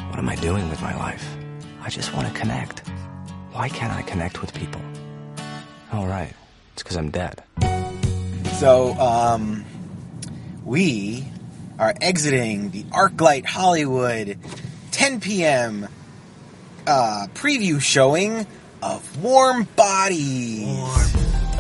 What am I doing with my life? I just want to connect. Why can't I connect with people? Oh, right. It's because I'm dead. So, we are exiting the ArcLight Hollywood 10 p.m. Preview showing of Warm Bodies. Warm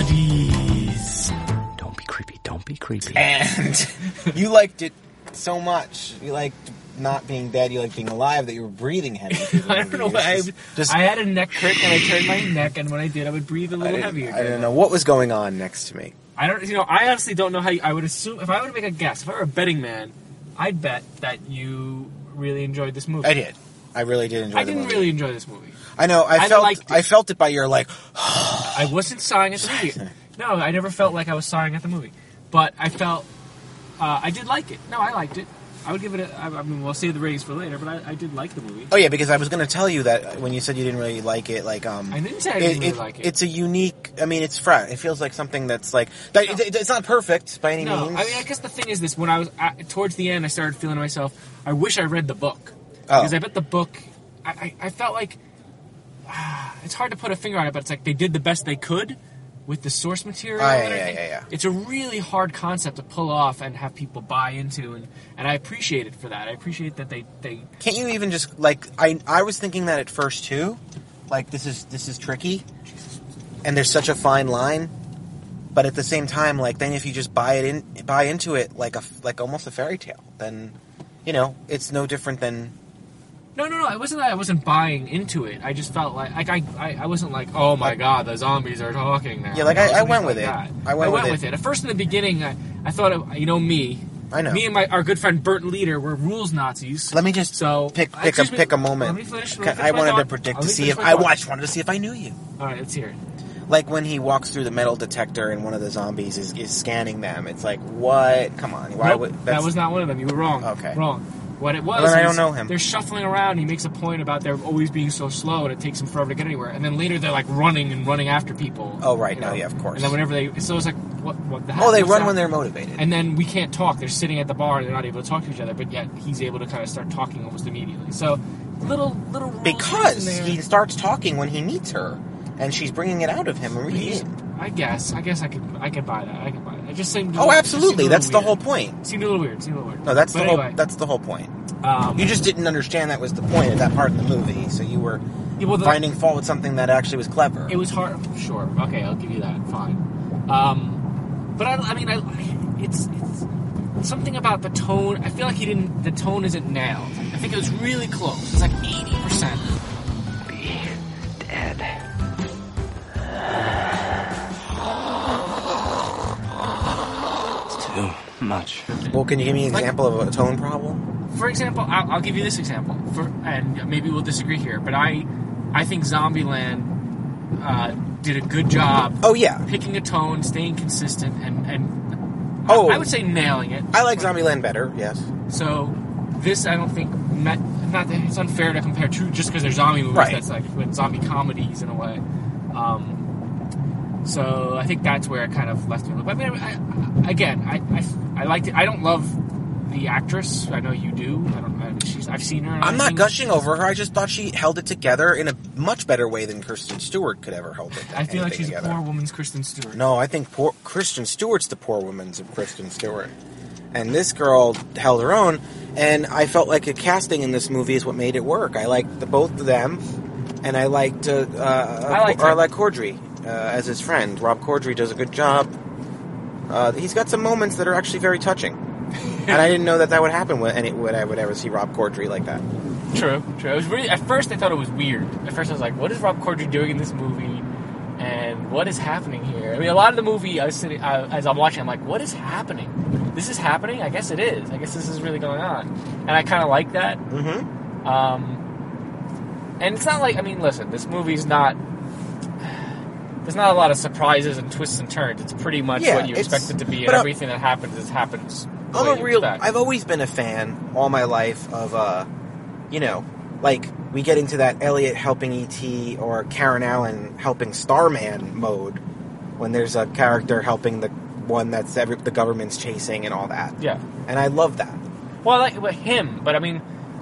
Bodies. Don't be creepy. Don't be creepy. And you liked it so much. You liked not being dead. You liked being alive. That you were breathing heavy. I don't know why. I had a neck crick and I turned my neck, and when I did, I would breathe a little heavier. I didn't know what was going on next to me. I honestly don't know how I would assume, if I were to make a guess, if I were a betting man, I'd bet that you really enjoyed this movie. I did. I really did enjoy the movie. I didn't really enjoy this movie. I know. I felt it by your, like... I wasn't sighing at the movie. No, I never felt like I was sighing at the movie. But I felt... I did like it. No, I liked it. I would give it a... I mean, we'll save the ratings for later, but I did like the movie. Oh, yeah, because I was going to tell you that when you said you didn't really like it, like... I didn't say I didn't really like it. It's a unique... I mean, it's fresh. It feels like something that's like... It's not perfect by any means. I mean, I guess the thing is this. When I was... towards the end, I started feeling to myself, I wish I read the book. Oh. Because I bet the book... I felt like... it's hard to put a finger on it, but it's like they did the best they could with the source material. Yeah. It's a really hard concept to pull off and have people buy into, and I appreciate it for that. I appreciate that they... Can't you even just, like... I was thinking that at first, too. Like, this is tricky, and there's such a fine line, but at the same time, like, then if you just buy into it like almost a fairy tale, then, you know, it's no different than... No. It wasn't that I wasn't buying into it. I just felt like I wasn't like, oh my god, the zombies are talking now. Yeah, like I went with it. I went with it. At first, in the beginning, I thought, me. I know. Me and our good friend Bert Leader were rules Nazis. Let me just pick a moment. Let me finish. I wanted to predict to see if I just wanted to see if I knew you. All right, let's hear it. Like when he walks through the metal detector and one of the zombies is scanning them. It's like, what? Come on. That was not one of them. You were wrong. Okay. Wrong. What it was, I don't know him. They're shuffling around, and he makes a point about there always being so slow, and it takes them forever to get anywhere. And then later, they're like running after people. Oh, right. No, yeah, of course. And then whenever so it's like, what the hell? Oh, they run when they're motivated. And then we can't talk. They're sitting at the bar, and they're not able to talk to each other, but yet he's able to kind of start talking almost immediately. So, little rules because in there. He starts talking when he meets her, and she's bringing it out of him. I guess I could buy that. It just seemed... Oh, absolutely. That's the whole point. Seemed a little weird. No, that's the whole point. You just didn't understand that was the point of that part of the movie, so you were finding fault with something that actually was clever. It was hard. Sure. Okay, I'll give you that. Fine. But it's something about the tone. I feel like the tone isn't nailed. I think it was really close. It's like 80%. Be dead. It's too much. Well, can you give me an example of a tone problem? For example, I'll give you this example, and maybe we'll disagree here, but I think Zombieland did a good job. Oh yeah, picking a tone, staying consistent, and I would say nailing it. I like Zombieland better. Yes. So this, I don't think not that it's unfair to compare two just because they're zombie movies. Right. That's like with zombie comedies in a way. So I think that's where it kind of left me. But I mean, I liked it. I don't love the actress. I know you do. I've seen her. I'm not gushing over her. I just thought she held it together in a much better way than Kristen Stewart could ever hold it. I feel like she's a poor woman's Kristen Stewart. No, I think Kristen Stewart's the poor woman's of Kristen Stewart. And this girl held her own, and I felt like the casting in this movie is what made it work. I liked both of them, and I liked Corddry as his friend. Rob Corddry does a good job. He's got some moments that are actually very touching. And I didn't know that would happen when I would ever see Rob Corddry like that. True. It was really, at first I thought it was weird. At first I was like, what is Rob Corddry doing in this movie? And what is happening here? I mean, a lot of the movie, as I'm watching, I'm like, what is happening? This is happening? I guess it is. I guess this is really going on. And I kind of like that. Mm-hmm. And it's not like, I mean, listen, this movie's not... There's not a lot of surprises and twists and turns. It's pretty much what you expect it to be, and everything that happens happens. I've always been a fan all my life of, like we get into that Elliot helping E.T. or Karen Allen helping Starman mode when there's a character helping the one that's the government's chasing and all that. Yeah, and I love that. Well, I like him, but I mean,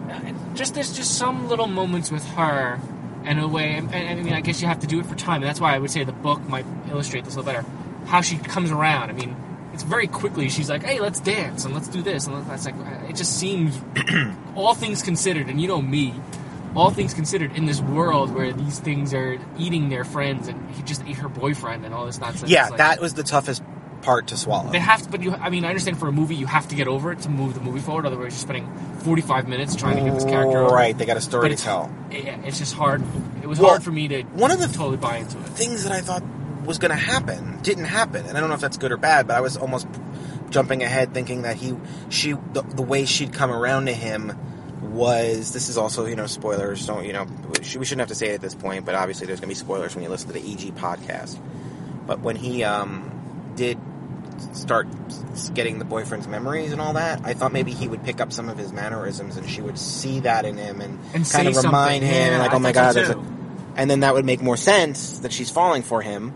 there's just some little moments with her, and a way, and I mean, I guess you have to do it for time, and that's why I would say the book might illustrate this a little better. How she comes around. I mean, it's very quickly. She's like, "Hey, let's dance and let's do this," and that's like, it just seems, all things considered, and you know me, all things considered, in this world where these things are eating their friends, and he just ate her boyfriend and all this nonsense. Yeah, like, that was the toughest part to swallow. they have to, but I mean, I understand for a movie, you have to get over it to move the movie forward. Otherwise, you're spending 45 minutes trying to get this character over. Right, they got a story But to tell. It's just hard. It was Well, hard for me to one of the totally buy into it. Things that I thought was going to happen didn't happen, and I don't know if that's good or bad, but I was almost jumping ahead thinking that the way she'd come around to him was, this is also, spoilers, don't, we shouldn't have to say it at this point, but obviously there's going to be spoilers when you listen to the EG podcast. But when he did start getting the boyfriend's memories and all that, I thought maybe he would pick up some of his mannerisms and she would see that in him and kind of remind him, and like, oh my god, and then that would make more sense that she's falling for him.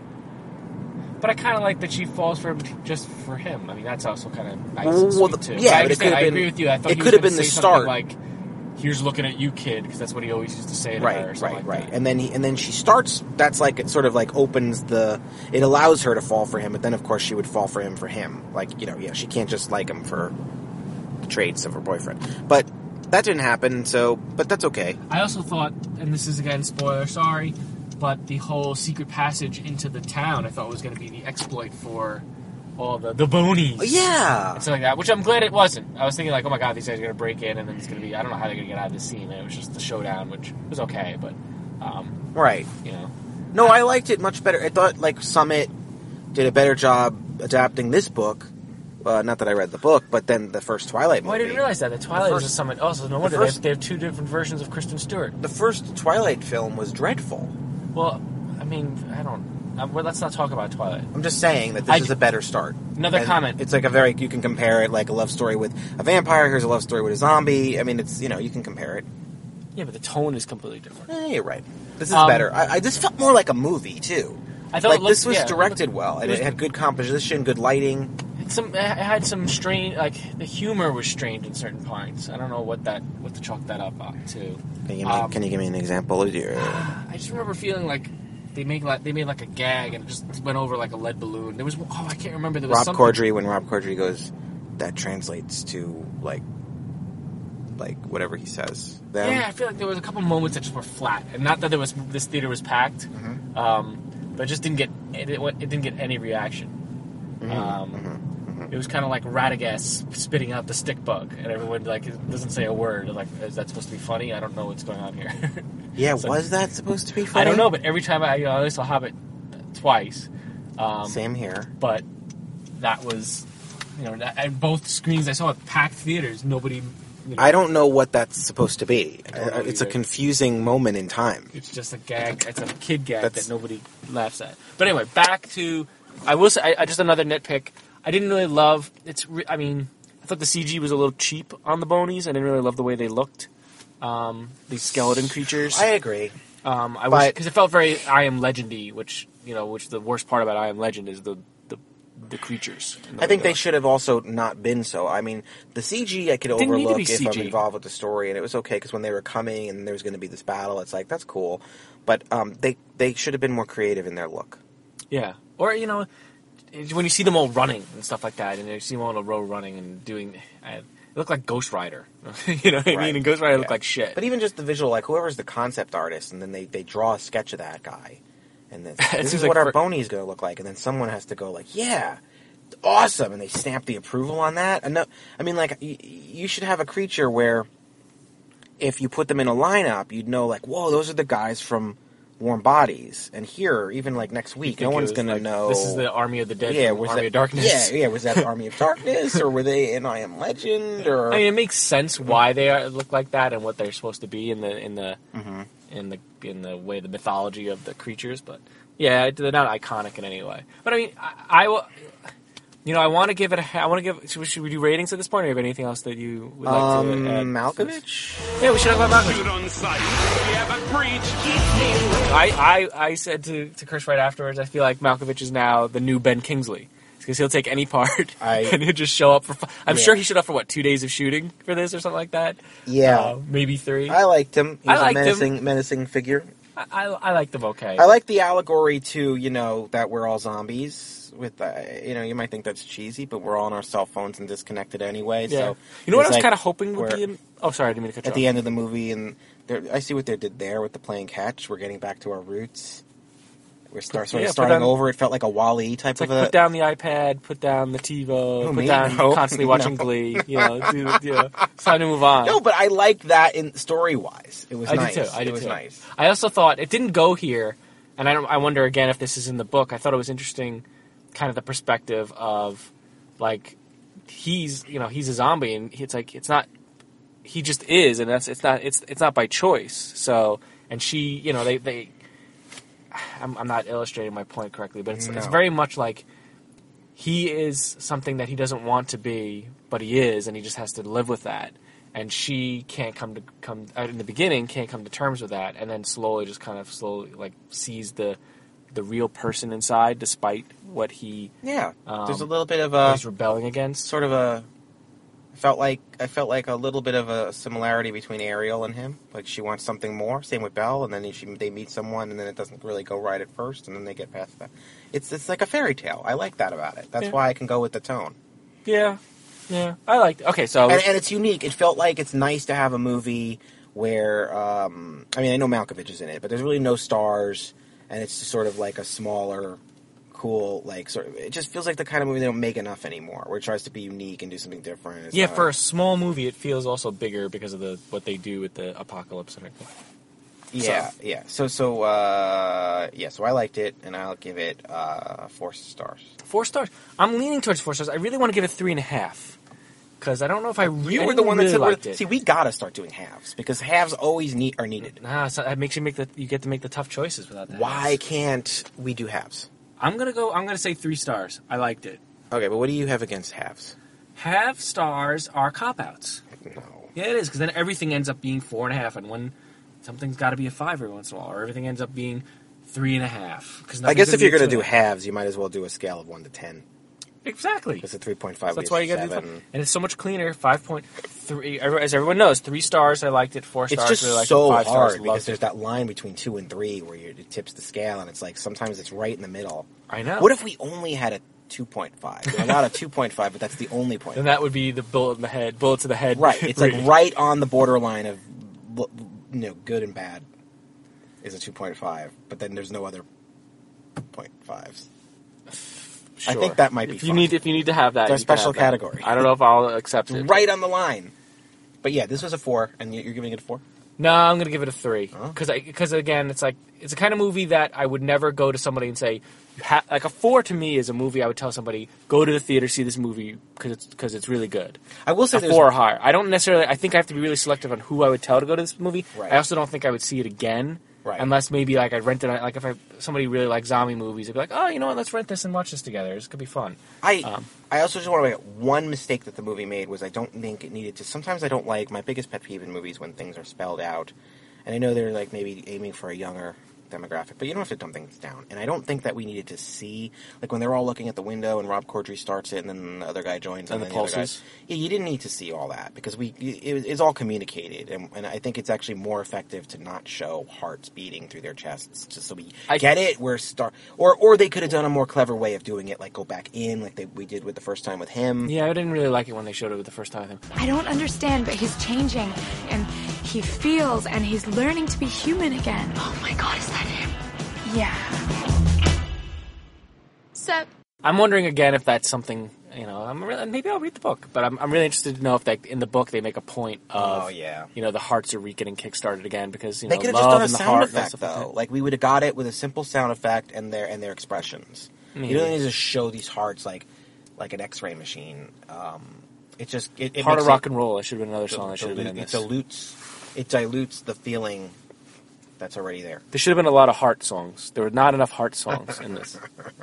But I kind of like that she falls for him just for him. I mean, that's also kind of nice Well, and sweet, too. yeah, but I agree with you. I thought it he could have was been gonna the say something start. like, here's looking at you, kid, because that's what he always used to say to her. Or something like that. And then she starts. That's like, it sort of like opens it allows her to fall for him, but then of course she would fall for him. Like, she can't just like him for the traits of her boyfriend. But that didn't happen. But that's okay. I also thought, and this is again spoiler, sorry, but the whole secret passage into the town I thought was going to be the exploit for all the bonies. Yeah. And stuff like that, which I'm glad it wasn't. I was thinking like, oh my god, these guys are going to break in and then it's going to be, I don't know how they're going to get out of this scene. And it was just the showdown, which was okay, but, right. No, I liked it much better. I thought like Summit did a better job adapting this book. Not that I read the book, but then the first Twilight movie. Well, I didn't realize that. The Twilight is a Summit. Also, no wonder they have two different versions of Kristen Stewart. The first Twilight film was dreadful. Well, I mean, I don't... well, let's not talk about Twilight. I'm just saying that this is a better start. Another comment. It's like you can compare it like a love story with a vampire, here's a love story with a zombie. I mean, it's, you can compare it. Yeah, but the tone is completely different. You're right. This is better. This felt more like a movie, too. I thought this was directed well. It had good composition, good lighting. It had some strange, like, the humor was strange in certain points. I don't know what to chalk that up to. Can you give me an example? I just remember feeling like they made like a gag and it just went over like a lead balloon. There was, I can't remember. There was Rob Corddry, when Rob Corddry goes, that translates to like whatever he says. Yeah, I feel like there was a couple moments that just were flat, and not that this theater was packed, but it just didn't get it didn't get any reaction. It was kind of like Radagast spitting out the stick bug, and everyone doesn't say a word. Like, is that supposed to be funny? I don't know what's going on here. Yeah, so, was that supposed to be funny? I don't know, but every time I only saw Hobbit twice. Same here. But that was, at both screens I saw at packed theaters. Nobody. I don't know what that's supposed to be. It's a confusing moment in time. It's just a gag. It's a kid gag that nobody laughs at. But anyway, back to. I will say, just another nitpick. I didn't really love. I thought the CG was a little cheap on the bonies. I didn't really love the way they looked. These skeleton creatures. I agree. Because it felt very I Am Legend-y, which the worst part about I Am Legend is the creatures. I think they should have also not been so. I mean, the CG I could overlook if I'm involved with the story, and it was okay because when they were coming and there was going to be this battle, it's like, that's cool. But they should have been more creative in their look. Yeah. Or, when you see them all running and stuff like that, and you see them all in a row running and doing... It looked like Ghost Rider. You know what I mean? And Ghost Rider looked like shit. But even just the visual, like whoever's the concept artist, and then they draw a sketch of that guy. And this is what our Boney is going to look like. And then someone has to go like, yeah, awesome. And they stamp the approval on that. And you should have a creature where if you put them in a lineup, you'd know like, whoa, those are the guys from Warm Bodies. And here, even like next week, no one's going to know. This is the Army of the Dead. Yeah, Army of Darkness. Yeah. Was that the Army of Darkness, or were they in I Am Legend? Or I mean, it makes sense why they look like that and what they're supposed to be in the way, the mythology of the creatures. But yeah, they're not iconic in any way. But I mean, I will. I want to give it should we do ratings at this point, or do you have anything else that you would like to add? Malkovich? Yeah, we should talk about Malkovich. I said to Chris right afterwards, I feel like Malkovich is now the new Ben Kingsley. Because he'll take any part I- and he'll just show up for. I'm Yeah. sure he showed up for 2 days of shooting for this or something like that. Yeah. Maybe 3. I liked him. He I was liked a him. menacing figure. I like them okay. I like the allegory to, that we're all zombies. With you might think that's cheesy, but we're all on our cell phones and disconnected anyway. Yeah. So You know what I it's was like kind of hoping would we're be in. Oh, sorry, I didn't mean to cut you at off. the end of the movie, and I see what they did there with the playing catch. We're getting back to our roots. We're Yeah, starting put down- over. It felt like a Wall-E type It's like of a. put down the iPad, put down the TiVo, put me? down No. constantly watching No. Glee. It's time to move on. No, but I like that in story-wise. It was I nice. did too. I did it was too. nice. I also thought it didn't go here, and I wonder again if this is in the book. I thought it was interesting, kind of the perspective of, like, he's a zombie, and it's not. He just is, and it's not by choice. So, and she, they. I'm not illustrating my point correctly, but it's No. very much like he is something that he doesn't want to be, but he is, and he just has to live with that. And she can't come in the beginning can't come to terms with that, and then slowly like sees the real person inside, despite what he Yeah, there's a little bit of what a he's rebelling against. sort of a. I felt like a little bit of a similarity between Ariel and him. Like she wants something more. Same with Belle, and then they meet someone, and then it doesn't really go right at first, and then they get past that. It's like a fairy tale. I like that about it. That's Yeah. why I can go with the tone. Yeah, I liked it. Okay, so And it's unique. It felt like it's nice to have a movie where I know Malkovich is in it, but there's really no stars, and it's just sort of like a smaller, cool, like sort of. It just feels like the kind of movie they don't make enough anymore, where it tries to be unique and do something different. It's yeah, not- for a small movie, it feels also bigger because of what they do with the apocalypse and everything. yeah. So I liked it, and I'll give it 4 stars. 4 stars. I'm leaning towards 4 stars. I really want to give it 3.5 because I don't know if I really. You were the one that really said, liked it. "See, we gotta start doing halves because halves always are needed." Nah, so that makes you get to make the tough choices without that. Why can't we do halves? I'm gonna say 3 stars. I liked it. Okay, but what do you have against halves? Half stars are cop outs. No. Yeah, it is because then everything ends up being 4.5, and when something's got to be a 5 every once in a while, or everything ends up being 3.5. I guess if you're going to do halves, you might as well do a scale of 1 to 10. exactly. Because a 3.5 So that's why you got to do 7. 5. And it's so much cleaner. 5.3, as everyone knows, 3 stars. I liked it. 4 It's stars. just really liked so it. 5 stars. hard because Loved there's it. that line between 2 and 3 where it tips the scale, and it's like sometimes it's right in the middle. I know. What if we only had a 2.5? We're not a 2.5, but that's the only point. Then that would be the bullet to the head. Right. It's like rating. right on the borderline of good and bad is a 2.5, but then there's no other 0.5s. I Sure. think that might be if you fun. need to have that. It's our you can special have that. category. I don't know if I'll accept it. Right on the line. But yeah, this was a 4, and you're giving it a 4? No, I'm going to give it a 3 Huh? because again, it's a kind of movie that I would never go to somebody and say, like a 4 to me is a movie I would tell somebody go to the theater, see this movie because it's really good. I will say A there's 4 or higher. I don't necessarily. I think I have to be really selective on who I would tell to go to this movie. Right. I also don't think I would see it again. Right. Unless maybe like I'd rent it. Like if somebody really likes zombie movies, I'd be like, oh, you know what? Let's rent this and watch this together. This could be fun. I also just want to make one mistake that the movie made was I don't think it needed to. Sometimes I don't like my biggest pet peeve in movies when things are spelled out, and I know they're like maybe aiming for a younger demographic, but you don't have to dumb things down. And I don't think that we needed to see like when they're all looking at the window and Rob Corddry starts it, and then the other guy joins, And then the the other guy. pulses. Yeah, you didn't need to see all that because it's all communicated, and I think it's actually more effective to not show hearts beating through their chests, just so we get it. Or they could have done a more clever way of doing it, like go back in, like we did with the first time with him. Yeah, I didn't really like it when they showed it the first time with him. I don't understand, but he's changing, and he feels, and he's learning to be human again. Oh my god, is that him? Yeah. Sup? I'm wondering again if that's something. Maybe I'll read the book, but I'm really interested to know if in the book they make a point of, Oh, yeah. the hearts are getting kickstarted again because They could have love just done a and the sound heart and effect, stuff like though. that. Like we would have got it with a simple sound effect and their expressions. You don't need to show these hearts like an X-ray machine. It just it Heart makes of Rock it- and Roll. That should have been another song. That should have been in it this. dilutes the feeling that's already there. There should have been a lot of heart songs. There were not enough heart songs in this.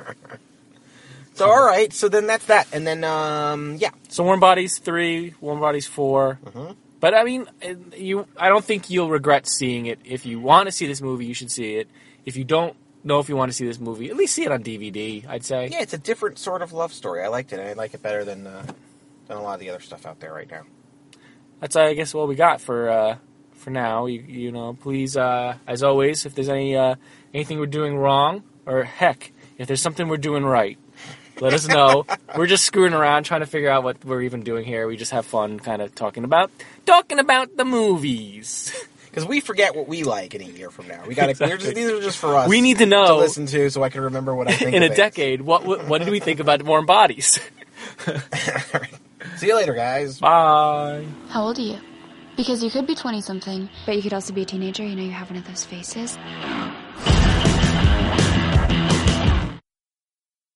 So all right, so then that's that, and then yeah, So Warm Bodies 3, Warm Bodies 4. Mm-hmm. But I mean, I don't think you'll regret seeing it. If you want to see this movie, you should see it. If you don't know if you want to see this movie, at least see it on DVD, I'd say. Yeah, it's a different sort of love story. I liked it, and I like it better than a lot of the other stuff out there right now. That's, I guess, what we got for now. You know, please, as always, if there's anything we're doing wrong, or heck, if there's something we're doing right, let us know. We're just screwing around trying to figure out what we're even doing here. We just have fun kind of talking about the movies. Because we forget what we like in a year from now. We got Exactly. these are just for us. We need to know listen to, so I can remember what I think in of a decade. What did we think about Warm Bodies? See you later, guys. Bye. How old are you? Because you could be 20-something. But you could also be a teenager. You know, you have one of those faces.